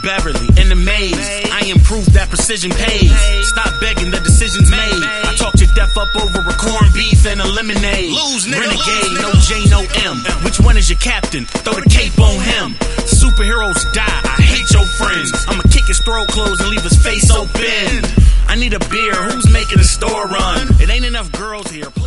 Beverly, in the maze. I improve that precision pays. Stop begging, the decision's made. I talked your death up over a corned beef and a lemonade. Lose, nigga, Renegade, lose, no J, no M. Which one is your captain? Throw the cape on him. Superheroes die, I hate your friends. I'ma kick his throat closed and leave his face open. I need a beer, who's making a store run? It ain't enough girls here.